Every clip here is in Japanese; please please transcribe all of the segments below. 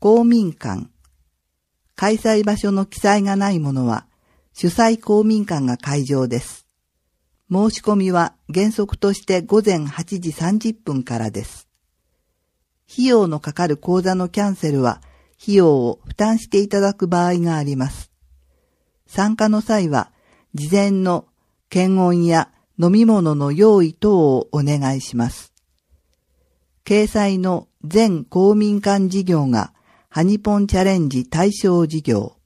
公民館。開催場所の記載がないものは、主催公民館が会場です。申し込みは原則として午前8時30分からです。費用のかかる講座のキャンセルは、費用を負担していただく場合があります。参加の際は、事前の検温や飲み物の用意等をお願いします。掲載の全公民館事業がハニポンチャレンジ対象事業。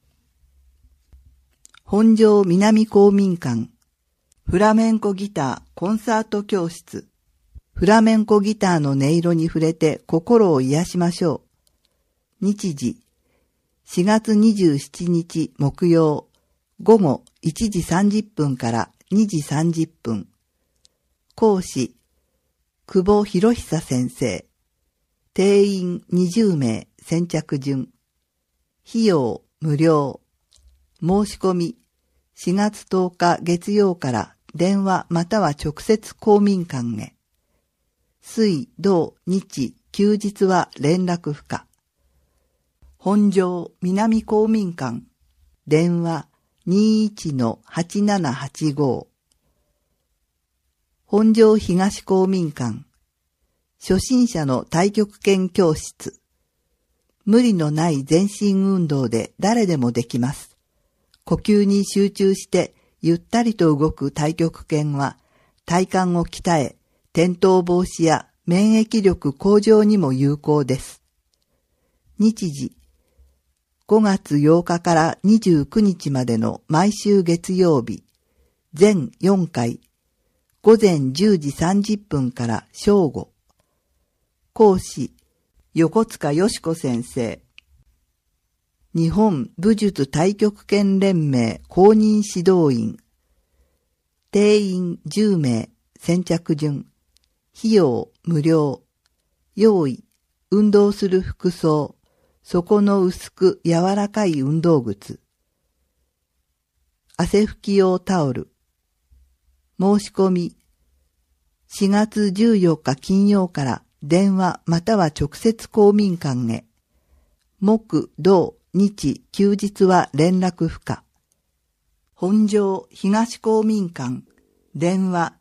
本庄南公民館。フラメンコギターコンサート教室。フラメンコギターの音色に触れて心を癒しましょう。日時。4月27日木曜。午後1時30分から2時30分。講師。久保博久先生。定員20名先着順。費用無料。申し込み4月10日月曜から電話または直接公民館へ。水、土、日、休日は連絡不可。本庄南公民館。電話 21-8785。本庄東公民館。初心者の太極拳教室。無理のない全身運動で誰でもできます。呼吸に集中してゆったりと動く太極拳は体幹を鍛え、転倒防止や免疫力向上にも有効です。日時。5月8日から29日までの毎週月曜日。全4回。午前10時30分から正午。講師、横塚よし子先生。日本武術太極拳連盟公認指導員。定員10名、先着順。費用無料。用意、運動する服装。底の薄く柔らかい運動靴。汗拭き用タオル。申し込み。4月14日金曜から電話または直接公民館へ。木、土、日、休日は連絡不可。本庄東公民館。電話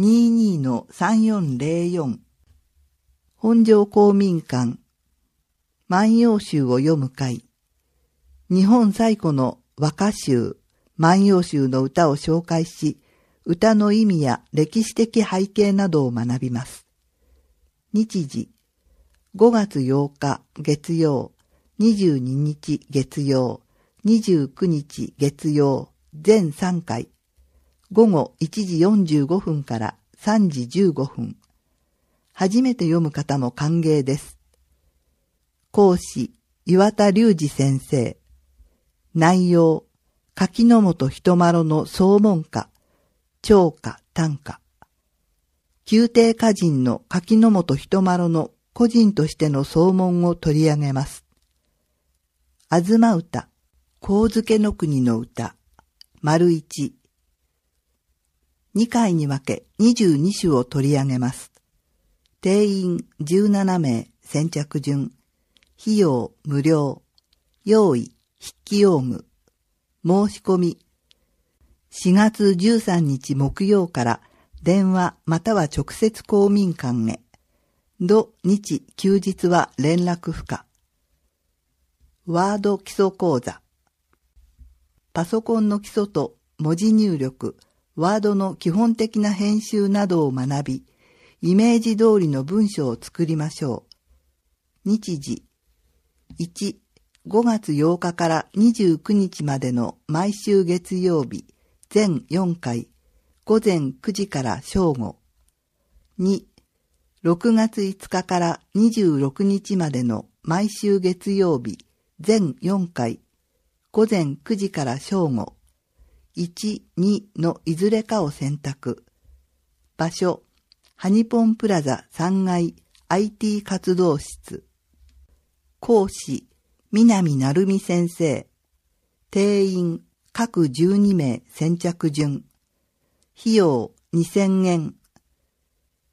22-3404。本庄公民館。万葉集を読む会。日本最古の和歌集、万葉集の歌を紹介し、歌の意味や歴史的背景などを学びます。日時。5月8日月曜、22日月曜、29日月曜、全3回。午後1時45分から3時15分。初めて読む方も歓迎です。講師、岩田隆二先生。内容、柿本人麿の総門歌、長歌、短歌。宮廷歌人の柿本人麿の個人としての総門を取り上げます。あずま歌、上野の国の歌、丸一。2回に分け22首を取り上げます。定員17名、先着順。費用無料。用意、筆記用具。申し込み。4月13日木曜から電話または直接公民館へ。土日休日は連絡不可。ワード基礎講座。パソコンの基礎と文字入力、ワードの基本的な編集などを学び、イメージ通りの文章を作りましょう。日時。1、5月8日から29日までの毎週月曜日、全4回、午前9時から正午。2、6月5日から26日までの毎週月曜日、全4回、午前9時から正午。1、2のいずれかを選択。場所、ハニポンプラザ3階 IT 活動室。講師、南成美先生。定員、各12名先着順。費用、2000円。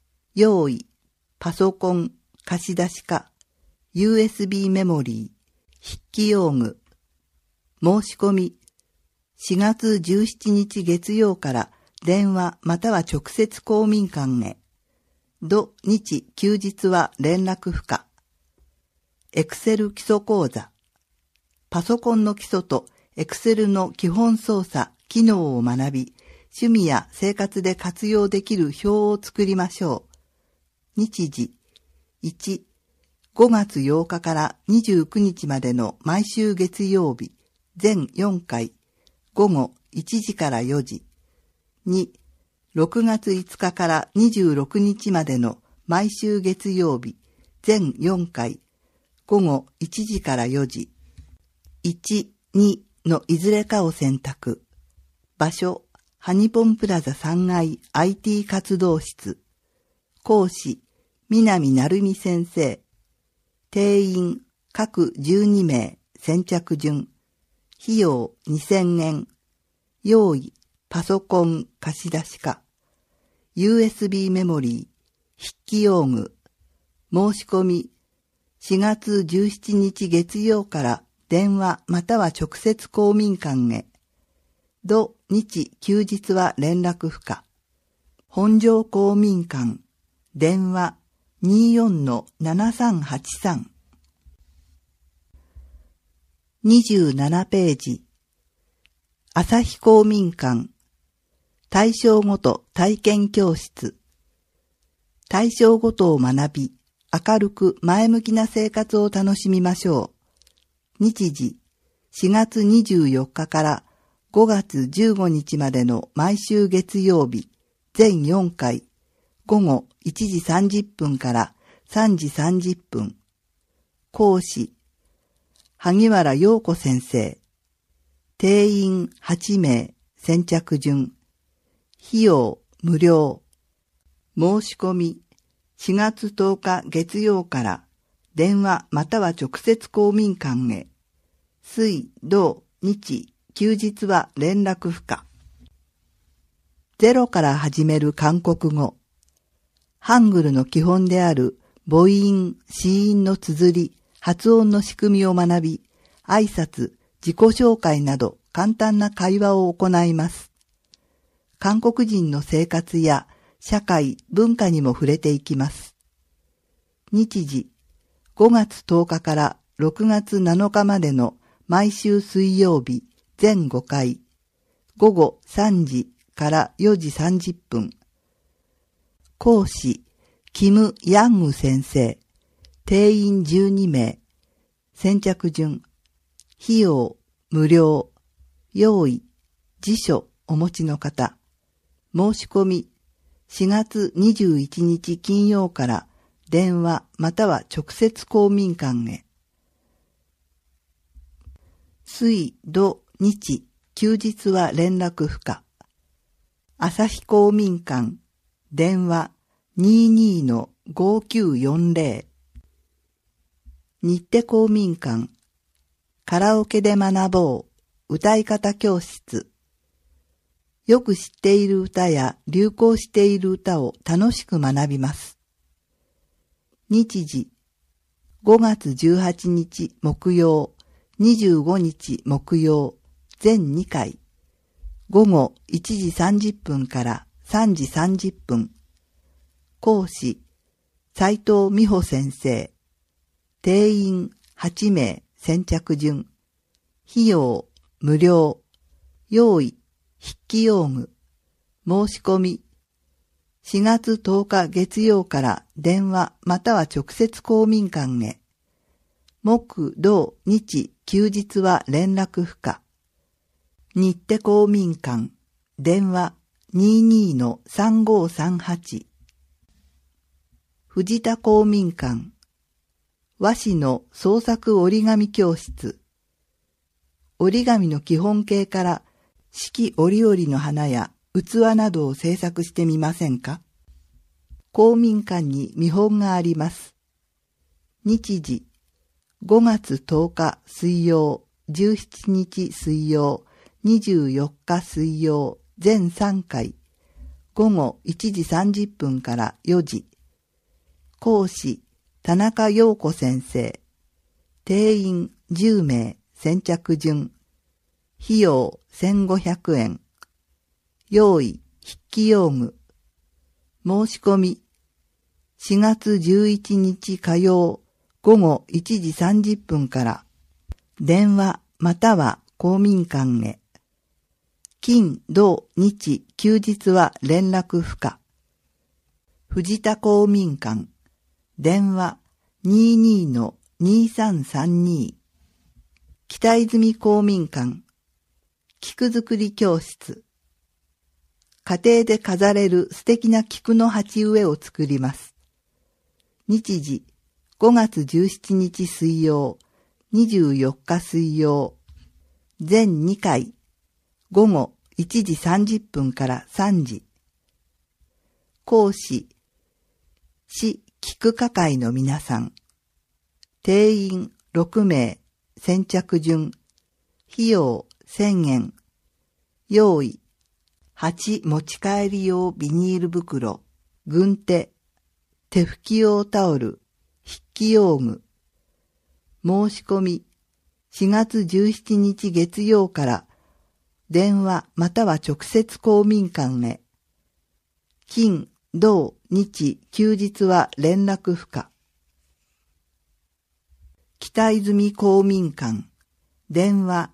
用意、パソコン、貸出か、USB メモリー、 筆記用具。申し込み。4月17日月曜から電話または直接公民館へ。土日休日は連絡不可。エクセル基礎講座。パソコンの基礎とエクセルの基本操作、機能を学び、趣味や生活で活用できる表を作りましょう。日時。1、5月8日から29日までの毎週月曜日、全4回、午後1時から4時。2、6月5日から26日までの毎週月曜日、全4回、午後1時から4時。1、2のいずれかを選択。場所、ハニポンプラザ3階 IT 活動室。講師、南成美先生。定員、各12名、先着順。費用2000円。用意、パソコン貸し出しか。USB メモリー、筆記用具。申し込み、4月17日月曜から電話または直接公民館へ。土日休日は連絡不可。本庄公民館。電話 24-7383。27ページ。朝日公民館。対象ごと体験教室。対象ごとを学び、明るく前向きな生活を楽しみましょう。日時、4月24日から5月15日までの毎週月曜日、全4回、午後1時30分から3時30分。講師、萩原陽子先生。定員8名、先着順。費用無料。申し込み、4月10日月曜から電話または直接公民館へ。水、土、日、休日は連絡不可。ゼロから始める韓国語。ハングルの基本である母音、子音の綴り、発音の仕組みを学び、挨拶、自己紹介など簡単な会話を行います。韓国人の生活や社会、文化にも触れていきます。日時、5月10日から6月7日までの毎週水曜日、全5回、午後3時から4時30分。講師、キム・ヤング先生。定員12名。先着順。費用、無料。用意、辞書お持ちの方。申し込み、4月21日金曜から電話または直接公民館へ。水、土、日、休日は連絡不可。朝日公民館、電話 22-5940。日手公民館、カラオケで学ぼう、歌い方教室。よく知っている歌や流行している歌を楽しく学びます。日時、5月18日木曜、25日木曜、全2回、午後1時30分から3時30分。講師、斉藤美穂先生。定員8名、先着順。費用、無料。用意、筆記用具。申し込み。4月10日月曜から電話または直接公民館へ。木、土、日、休日は連絡不可。日手公民館、電話 22-3538。藤田公民館、和紙の創作折り紙教室。折り紙の基本形から四季折々の花や器などを制作してみませんか？公民館に見本があります。日時、5月10日水曜、17日水曜、24日水曜、全3回、午後1時30分から4時。講師、田中陽子先生。定員 10名先着順。費用1500円。用意筆記用具。申し込み4月11日火曜午後1時30分から電話または公民館へ。金、土、日、休日は連絡不可。藤田公民館。電話 22-2332。北泉公民館。菊作り教室。家庭で飾れる素敵な菊の鉢植えを作ります。日時5月17日水曜、24日水曜。全2回。午後1時30分から3時。講師、市菊花会の皆さん。定員6名、先着順。費用1000円。用意、鉢持ち帰り用ビニール袋、軍手、手拭き用タオル、筆記用具。申し込み、4月17日月曜から電話または直接公民館へ。金、土、日、休日は連絡不可。北泉公民館。電話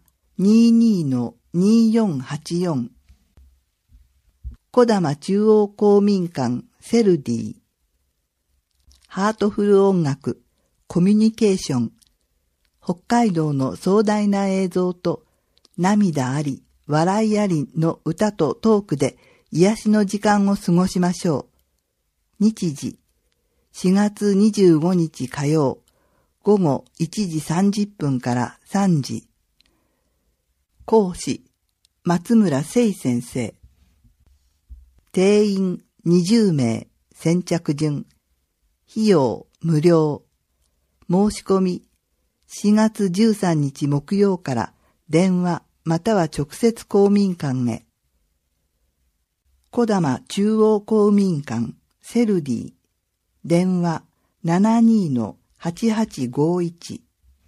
22-2484。小玉中央公民館セルディ。ハートフル音楽、コミュニケーション。北海道の壮大な映像と涙あり、笑いありの歌とトークで癒しの時間を過ごしましょう。日時、4月25日火曜、午後1時30分から3時。講師、松村聖先生。定員20名、先着順。費用無料。申し込み、4月13日木曜から電話または直接公民館へ。小玉中央公民館セルディ。電話 72-8851。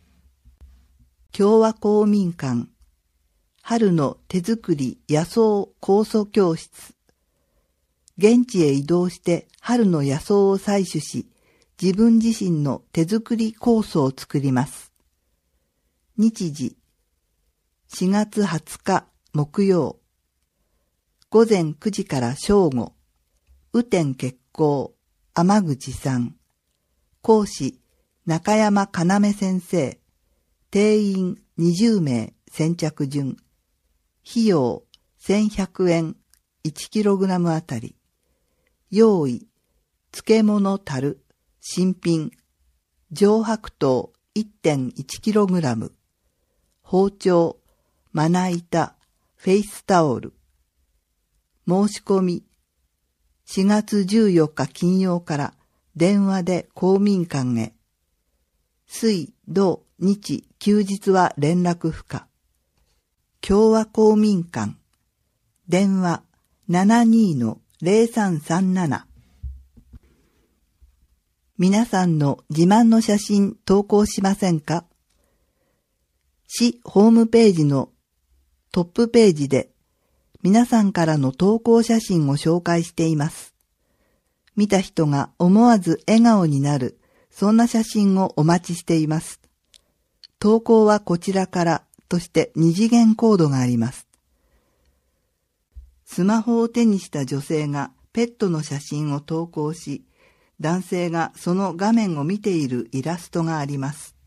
共和公民館。春の手作り野草酵素教室。現地へ移動して春の野草を採取し、自分自身の手作り酵素を作ります。日時、4月20日木曜。午前9時から正午。雨天決行、天口さん。講師、中山かなめ先生。定員20名、先着順。費用1100円、1kg あたり。用意、漬物樽、新品。上白糖 1.1kg。包丁、まな板、フェイスタオル。申し込み、4月14日金曜から電話で公民館へ。水、土、日、休日は連絡不可。共和公民館。電話 72-0337。皆さんの自慢の写真投稿しませんか？市ホームページのトップページで皆さんからの投稿写真を紹介しています。見た人が思わず笑顔になる、そんな写真をお待ちしています。投稿はこちらからとして2次元コードがあります。スマホを手にした女性がペットの写真を投稿し、男性がその画面を見ているイラストがあります。